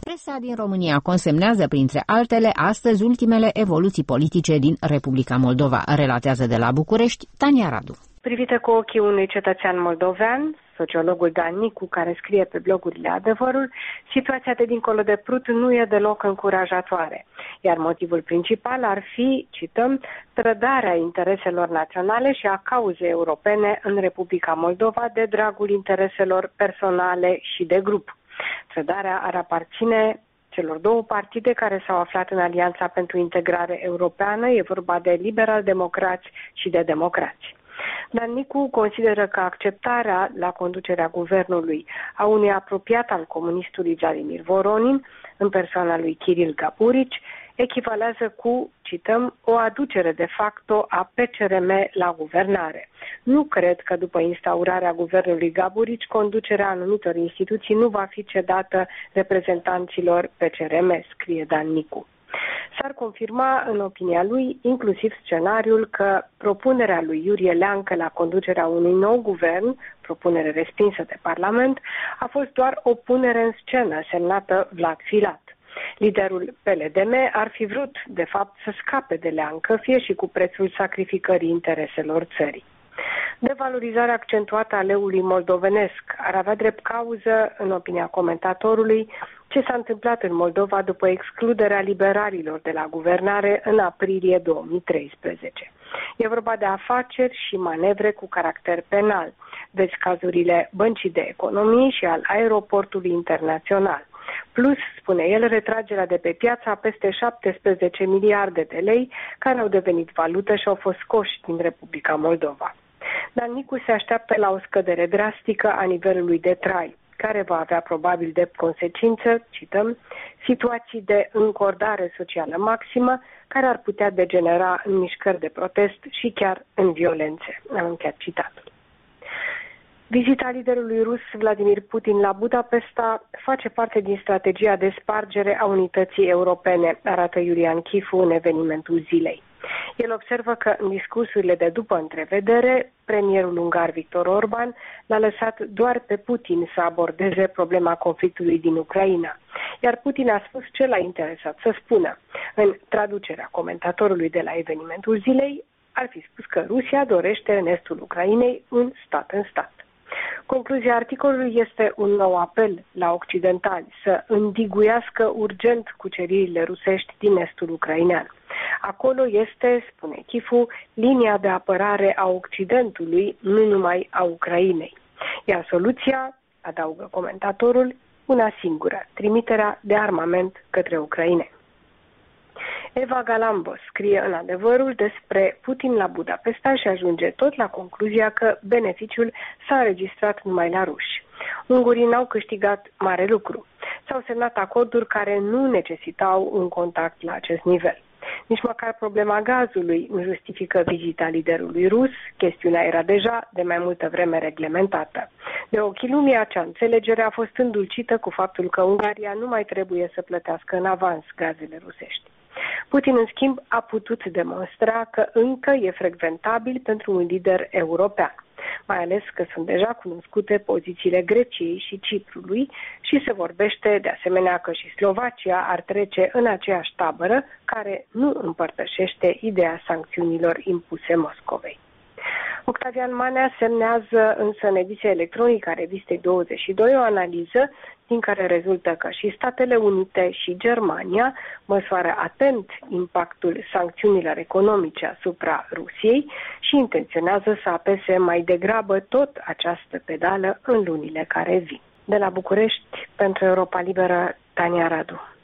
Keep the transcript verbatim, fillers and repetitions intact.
Presa din România consemnează, printre altele, astăzi ultimele evoluții politice din Republica Moldova, relatează de la București Tania Radu. Privită cu ochii unui cetățean moldovean, sociologul Dan Nicu, care scrie pe blogurile Adevărul, situația de dincolo de Prut nu e deloc încurajatoare, iar motivul principal ar fi, cităm, trădarea intereselor naționale și a cauzei europene în Republica Moldova de dragul intereselor personale și de grup. Trădarea ar aparține celor două partide care s-au aflat în Alianța pentru Integrare Europeană, e vorba de liberal-democrați și de democrați. Dan Nicu consideră că acceptarea la conducerea guvernului a unui apropiat al comunistului Vladimir Voronin, în persoana lui Kiril Gaburici, echivalează cu, cităm, o aducere de facto a P C R M la guvernare. Nu cred că după instaurarea guvernului Gaburici, conducerea anumitor instituții nu va fi cedată reprezentanților P C R M, scrie Dan Nicu. S-ar confirma, în opinia lui, inclusiv scenariul că propunerea lui Iurie Leancă la conducerea unui nou guvern, propunere respinsă de Parlament, a fost doar o punere în scenă semnată Vlad Filat. Liderul P L D M ar fi vrut, de fapt, să scape de Leancă, fie și cu prețul sacrificării intereselor țării. Devalorizarea accentuată a leului moldovenesc ar avea drept cauză, în opinia comentatorului, ce s-a întâmplat în Moldova după excluderea liberalilor de la guvernare în aprilie două mii treisprezece. E vorba de afaceri și manevre cu caracter penal, deci cazurile Băncii de Economie și al Aeroportului Internațional. Plus, spune el, retragerea de pe piață a peste șaptesprezece miliarde de lei care au devenit valută și au fost scoși din Republica Moldova. Dan Nicu se așteaptă la o scădere drastică a nivelului de trai, care va avea probabil de consecință, cităm, situații de încordare socială maximă, care ar putea degenera în mișcări de protest și chiar în violențe. Am încheiat citatul. Vizita liderului rus Vladimir Putin la Budapesta face parte din strategia de spargere a unității europene, arată Iulian Chifu în evenimentul zilei. El observă că în discursurile de după întrevedere, premierul ungar Viktor Orban l-a lăsat doar pe Putin să abordeze problema conflictului din Ucraina, iar Putin a spus ce l-a interesat să spună. În traducerea comentatorului de la evenimentul zilei, ar fi spus că Rusia dorește în estul Ucrainei un stat în stat. Concluzia articolului este un nou apel la occidentali să îndiguiască urgent cuceririle rusești din estul ucrainean. Acolo este, spune Chifu, linia de apărare a Occidentului, nu numai a Ucrainei. Iar soluția, adaugă comentatorul, una singură, trimiterea de armament către Ucraina. Eva Galambos scrie în Adevărul despre Putin la Budapesta și ajunge tot la concluzia că beneficiul s-a înregistrat numai la ruși. Ungurii n-au câștigat mare lucru. S-au semnat acorduri care nu necesitau un contact la acest nivel. Nici măcar problema gazului nu justifică vizita liderului rus, chestiunea era deja de mai multă vreme reglementată. De ochii lumii, acea înțelegere a fost îndulcită cu faptul că Ungaria nu mai trebuie să plătească în avans gazele rusești. Putin, în schimb, a putut demonstra că încă e frecventabil pentru un lider european, mai ales că sunt deja cunoscute pozițiile Greciei și Ciprului și se vorbește de asemenea că și Slovacia ar trece în aceeași tabără care nu împărtășește ideea sancțiunilor impuse Moscovei. Octavian Manea semnează însă în ediția electronică a revistei douăzeci și doi o analiză din care rezultă că și Statele Unite și Germania măsoară atent impactul sancțiunilor economice asupra Rusiei și intenționează să apese mai degrabă tot această pedală în lunile care vin. De la București, pentru Europa Liberă, Tania Radu.